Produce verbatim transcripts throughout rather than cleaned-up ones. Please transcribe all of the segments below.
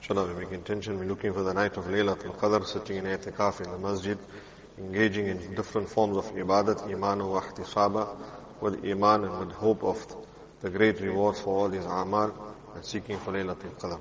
Inshallah, we make intention, we're looking for the night of Laylatul Qadr, sitting in i'tikaf in the masjid, engaging in different forms of ibadat, iman wa ihtisaba, with iman and with hope of the great rewards for all these amal, and seeking for Laylatul Qadr.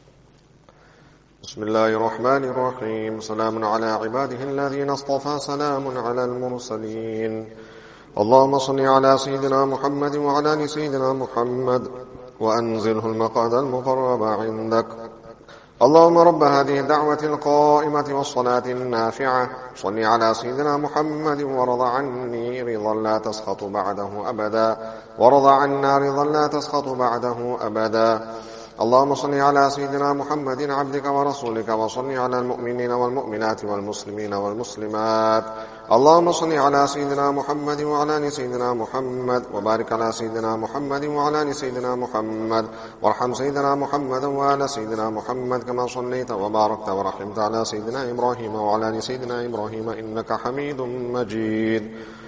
بسم الله الرحمن الرحيم سلام على عباده الذين اصطفى سلام على المرسلين اللهم صل على سيدنا محمد وعلى آل سيدنا محمد وأنزله المقعد المقرب عندك اللهم رب هذه الدعوة القائمة والصلاة النافعة صل على سيدنا محمد وارض عني رضا لا تسخط بعده أبدا وارض عنا رضا لا تسخط بعده أبدا اللهم صل على سيدنا محمد عبدك ورسولك وصل على المؤمنين والمؤمنات والمسلمين والمسلمات اللهم صل على سيدنا محمد وعلى آل سيدنا محمد وبارك على سيدنا محمد وعلى آل سيدنا محمد وارحم سيدنا محمد وآل سيدنا محمد كما صليت وباركت ورحمت على سيدنا إبراهيم وعلى آل سيدنا إبراهيم إنك حميد مجيد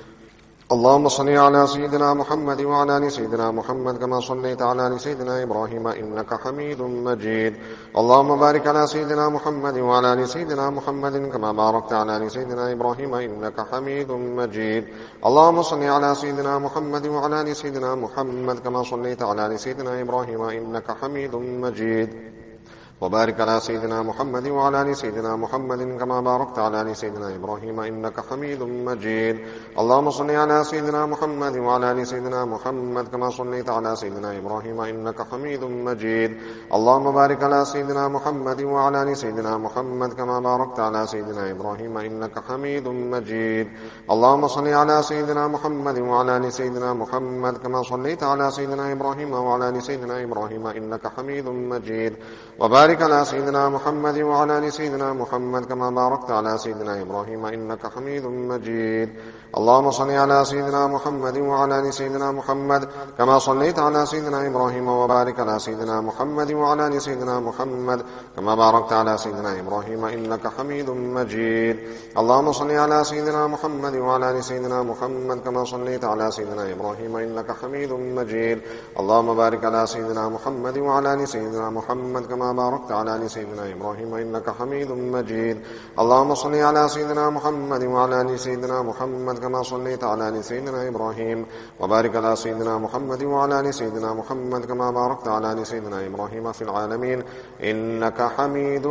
اللهم صل على سيدنا محمد وعلى آل سيدنا محمد كما صليت على آل سيدنا إبراهيم إنك حميد مجيد اللهم بارك على سيدنا محمد وعلى آل سيدنا محمد كما باركت على آل سيدنا إبراهيم إنك حميد مجيد اللهم صل على سيدنا محمد وعلى آل سيدنا محمد كما صليت على آل سيدنا إبراهيم إنك حميد مجيد وبارك على سيدنا محمد وعلى آل سيدنا محمد كما باركت على آل سيدنا إبراهيم إنك حميد مجيد اللهم صل على سيدنا محمد وعلى آل سيدنا محمد كما صليت على سيدنا إبراهيم إنك حميد مجيد اللهم بارك على سيدنا محمد وعلى آل سيدنا محمد كما باركت على سيدنا إبراهيم إنك حميد مجيد اللهم صل على سيدنا محمد وعلى آل سيدنا محمد كما صليت على سيدنا إبراهيم وعلى آل سيدنا إبراهيم إنك حميد مجيد وبارك على سيدنا محمد وعلى آل سيدنا محمد كما باركت على سيدنا إبراهيم إنك حميد مجيد اللهم صل على سيدنا محمد وعلى آل سيدنا محمد كما صليت على سيدنا إبراهيم وبارك على سيدنا محمد وعلى آل سيدنا محمد كما باركت على سيدنا إبراهيم إنك حميد مجيد اللهم صل على سيدنا محمد وعلى آل سيدنا محمد كما صليت على سيدنا إبراهيم إنك حميد مجيد اللهم بارك على سيدنا محمد وعلى آل سيدنا محمد كما باركت على آل سيدنا إبراهيم إنك حميد مجيد اللهم صل على سيدنا محمد وعلى آل سيدنا محمد كما صليت على آل سيدنا إبراهيم وبارك على سيدنا محمد وعلى آل سيدنا محمد كما باركت على آل سيدنا إبراهيم في العالمين إنك حميد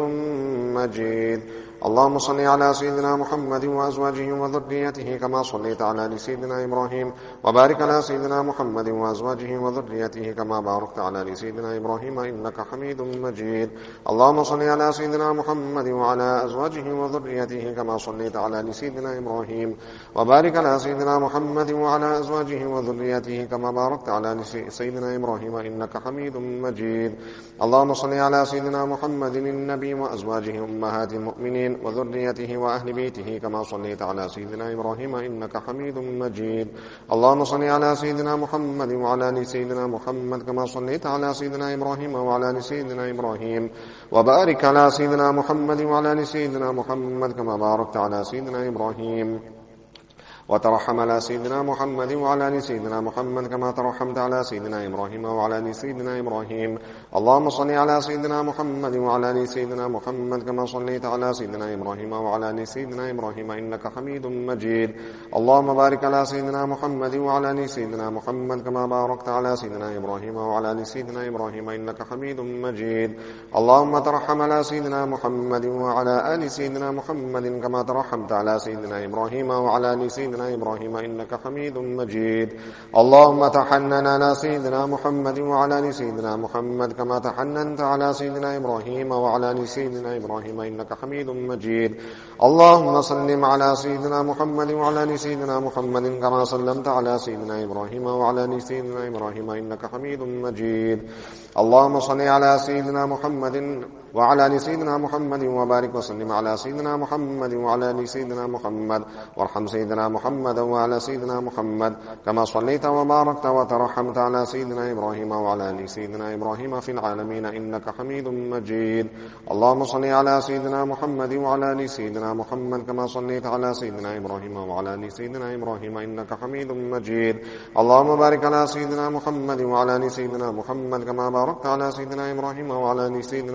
مجيد اللهم صل على سيدنا محمد وأزواجه وذريته كما صليت على آل سيدنا إبراهيم وبارك على سيدنا محمد وأزواجه وذريته كما باركت على آل سيدنا إبراهيم إنك حميد مجيد اللهم صل على سيدنا محمد وعلى أزواجه وذريته كما صليت على آل سيدنا إبراهيم وبارك على سيدنا محمد وعلى أزواجه وذريته كما باركت على آل سيدنا إبراهيم إنك حميد مجيد اللهم صل على سيدنا محمد النبي وأزواجه أمهات المؤمنين وذريته وأهل بيته كما صليت على سيدنا إبراهيم إنك حميد مجيد اللهم صل على سيدنا محمد وعلى آل سيدنا محمد كما صليت على سيدنا إبراهيم وعلى آل سيدنا إبراهيم وبارك على سيدنا محمد وعلى آل سيدنا محمد كما باركت على سيدنا إبراهيم وترحم على سيدنا محمد وعلى آل سيدنا محمد كما ترحمت على سيدنا إبراهيم وعلى آل سيدنا إبراهيم اللهم صل على سيدنا محمد وعلى آل سيدنا محمد كما صليت على سيدنا إبراهيم وعلى آل سيدنا إبراهيم إنك حميد مجيد اللهم بارك على سيدنا محمد وعلى آل سيدنا محمد كما باركت على سيدنا إبراهيم وعلى آل سيدنا إبراهيم إنك حميد مجيد اللهم ترحم على سيدنا محمد وعلى آل سيدنا محمد كما ترحمت على سيدنا إبراهيم وعلى آل سيدنا إبراهيم إنك حميد مجيد اللهم تحنن على سيدنا محمد وعلى آل سيدنا محمد كما تحننت على سيدنا إبراهيم وعلى آل سيدنا إبراهيم إنك حميد مجيد اللهم سلم على سيدنا محمد وعلى آل سيدنا محمد كما سلمت على سيدنا إبراهيم وعلى آل سيدنا إبراهيم إنك حميد مجيد اللهم صل على سيدنا محمد وعلى آل سيدنا محمد وبارك وسلم على سيدنا محمد وعلى آل سيدنا محمد وارحم سيدنا محمد وعلى سيدنا محمد كما صليت وباركت وترحمت على سيدنا إبراهيم وعلى آل سيدنا إبراهيم في العالمين إنك حميد مجيد اللهم صل على سيدنا محمد وعلى آل سيدنا محمد كما صليت على سيدنا إبراهيم وعلى آل سيدنا إبراهيم إنك حميد مجيد اللهم بارك على سيدنا محمد وعلى آل سيدنا محمد كما باركت على سيدنا إبراهيم وعلى آل سيدنا إبراهيم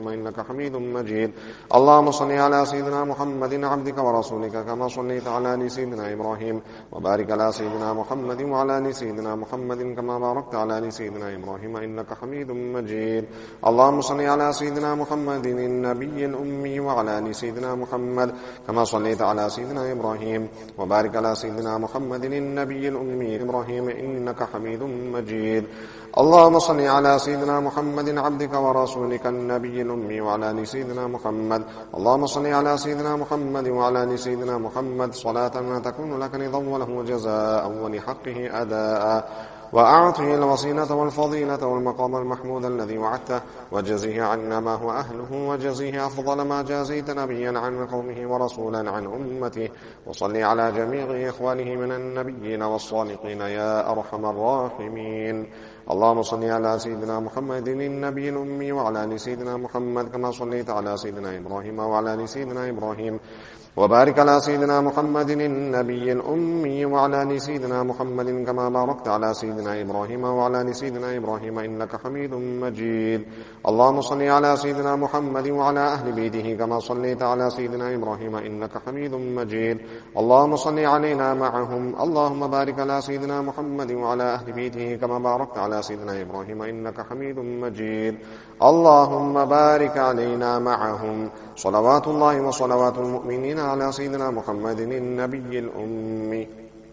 إبراهيم إنك حميد مجيد. اللهم صل على سيدنا محمد عبدك ورسولك كما صليت على آل سيدنا إبراهيم وبارك على سيدنا محمد وعلى آل سيدنا محمد كما باركت على آل سيدنا إبراهيم إنك حميد مجيد. اللهم صل على سيدنا محمد النبي الأمي وعلى آل سيدنا محمد كما صليت على سيدنا إبراهيم وبارك على سيدنا محمد النبي الأمي إبراهيم إنك حميد مجيد. اللهم صل على سيدنا محمد عبدك ورسولك النبي الأمي وعلى آل سيدنا محمد. اللهم صل على سيدنا محمد وعلى آل سيدنا محمد صلاة ما تكون لك رضا وله جزاء ولحقه أداء وأعطه الوصيلة والفضيلة والمقام المحمود الذي وعدته وجزيه عنا ما هو أهله وجزيه أفضل ما جازيت نبيا عن قومه ورسولا عن أمته. وصل على جميع إخوانه من النبيين والصالحين يا أرحم الراحمين. اللهم صل على سيدنا محمد النبي الأمي وعلى آل سيدنا محمد كما صليت على سيدنا إبراهيم وعلى آل سيدنا إبراهيم وبارك على سيدنا محمد النبي الأمي وعلى آل سيدنا محمد كما باركت على سيدنا إبراهيم وعلى آل سيدنا إبراهيم إنك حميد مجيد. اللهم صل على سيدنا محمد وعلى أهل بيته كما صليت على سيدنا إبراهيم إنك حميد مجيد. اللهم صل علينا معهم. اللهم بارك على سيدنا محمد وعلى أهل بيته كما باركت على سيدنا إبراهيم إنك حميد مجيد. اللهم بارك علينا معهم. صلوات الله وصلوات المؤمنين على سيدنا محمد النبي الأمي.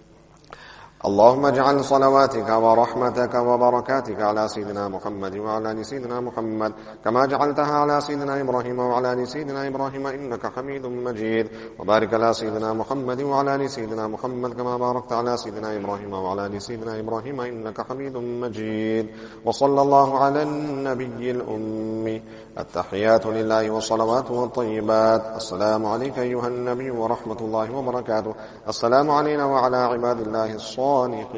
اللهم اجعل صلواتك ورحمتك وبركاتك على سيدنا محمد وعلى آل سيدنا محمد كما جعلتها على سيدنا إبراهيم وعلى آل سيدنا إبراهيم إنك حميد مجيد. وبارك على سيدنا محمد وعلى آل سيدنا محمد كما باركت على سيدنا إبراهيم وعلى آل سيدنا إبراهيم إنك حميد مجيد. وصلى الله على النبي الأمي. التحيات لله والصلوات والطيبات. السلام عليك أيها النبي ورحمة الله وبركاته. السلام علينا وعلى عباد الله الصالحين.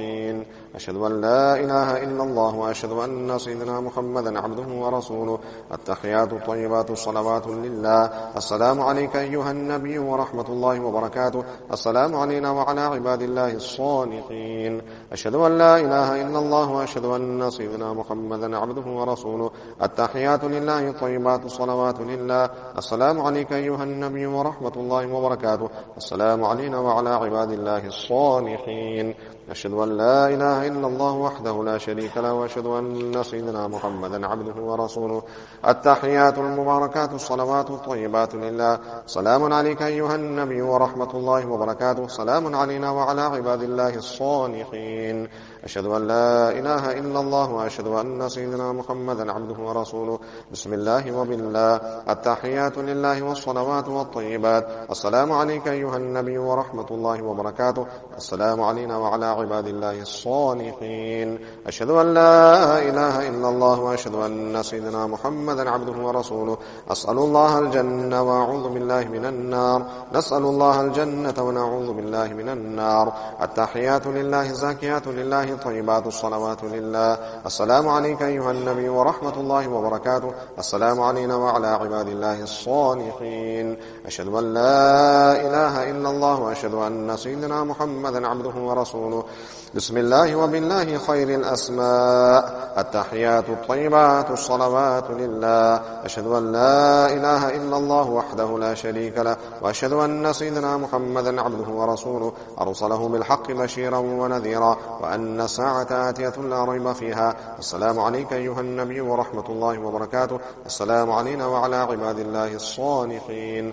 أشهد أن لا إله إلا الله وأشهد أن سيدنا محمدا عبده ورسوله. التحيات الطيبات الصلوات لله. السلام عليك أيها النبي ورحمة الله وبركاته. السلام علينا وعلى عباد الله الصالحين. أشهد أن لا إله إلا الله وأشهد أن سيدنا محمدا عبده ورسوله. التحيات لله الطيبات الصلوات لله. السلام عليك أيها النبي ورحمة الله وبركاته. السلام علينا وعلى عباد الله الصالحين. أشهد أن لا إله إلا الله وحده لا شريك له وأشهد أن سيدنا محمدا عبده ورسوله. التحيات المباركات الصلوات الطيبات لله. سلام عليك أيها النبي ورحمة الله وبركاته. سلام علينا وعلى عباد الله الصالحين. أشهد أن لا إله إلا الله وأشهد أن سيدنا محمدا عبده ورسوله. بسم الله وبالله. التحيات لله والصلوات والطيبات. السلام عليك أيها النبي ورحمة الله وبركاته. السلام علينا وعلى عباد الله الصالحين. أشهد أن لا إله إلا الله وأشهد أن سيدنا محمدا عبده ورسوله. أسأل الله الجنة وأعوذ بالله من النار. نسأل الله الجنة ونعوذ بالله من النار. التحيات لله زاكيات لله طيبات الصلوات لله. السلام عليك أيها النبي ورحمة الله وبركاته. السلام علينا وعلى عباد الله الصالحين. أشهد أن لا إله إلا الله وأشهد أن سيدنا محمدا عبده ورسوله. بسم الله وبالله خير الأسماء. التحيات الطيبات الصلوات لله. أشهد أن لا إله إلا الله وحده لا شريك له وأشهد أن سيدنا محمدا عبده ورسوله. أرسله بالحق بشيرا ونذيرا وأن الساعة آتية لا ريب فيها. السلام عليك أيها النبي ورحمة الله وبركاته. السلام علينا وعلى عباد الله الصالحين.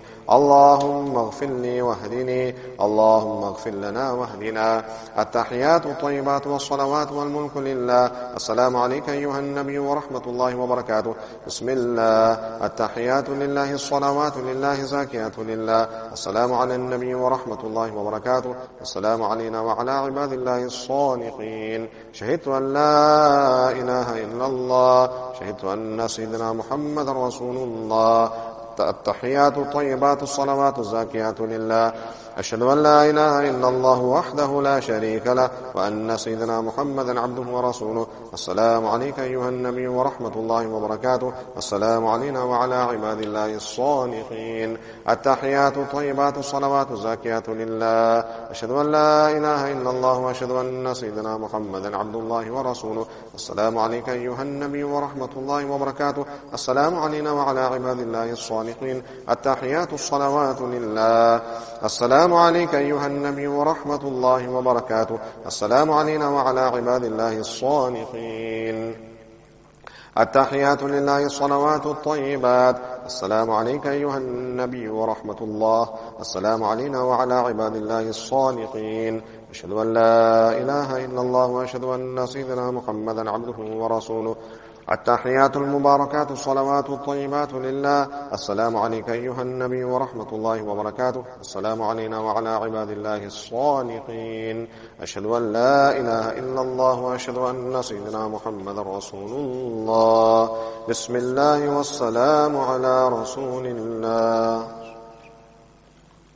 اللهم اغفر لي واهدني. اللهم اغفر لنا واهدنا. التحيات الطيبات والصلوات والملك لله. السلام عليك أيها النبي ورحمة الله وبركاته. بسم الله. التحيات لله الصلوات لله زاكيات لله. السلام على النبي ورحمة الله وبركاته. السلام علينا وعلى عباد الله الصالحين. شهدت أن لا إله إلا الله. شهدت أن سيدنا محمد رسول الله. التحيات الطيبات الصلوات الزاكيات لله. أشهد أن لا إله إلا الله وحده لا شريك له وأن سيدنا محمدا عبده ورسوله. السلام عليك أيها النبي ورحمة الله وبركاته. السلام علينا وعلى عباد الله الصالحين. التحيات الطيبات الصلوات الزاكيات لله. أشهد أن لا إله إلا الله وأشهد أن سيدنا محمدا عبد الله ورسوله. السلام عليك أيها النبي ورحمة الله وبركاته. السلام علينا وعلى عباد الله الصالحين. التحيات الصلوات لله. السلام عليك أيها النبي ورحمة الله وبركاته. السلام علينا وعلى عباد الله الصالحين. التحيات لله الصلوات الطيبات. السلام عليك أيها النبي ورحمة الله. السلام علينا وعلى عباد الله الصالحين. أشهد أن لا إله إلا الله وأشهد أن سيدنا محمدا عبده ورسوله. التحيات المباركات الصلوات الطيبات لله. السلام عليك أيها النبي ورحمة الله وبركاته. السلام علينا وعلى عباد الله الصالحين. أشهد أن لا إله إلا الله وأشهد أن سيدنا محمد رسول الله. بسم الله والسلام على رسول الله.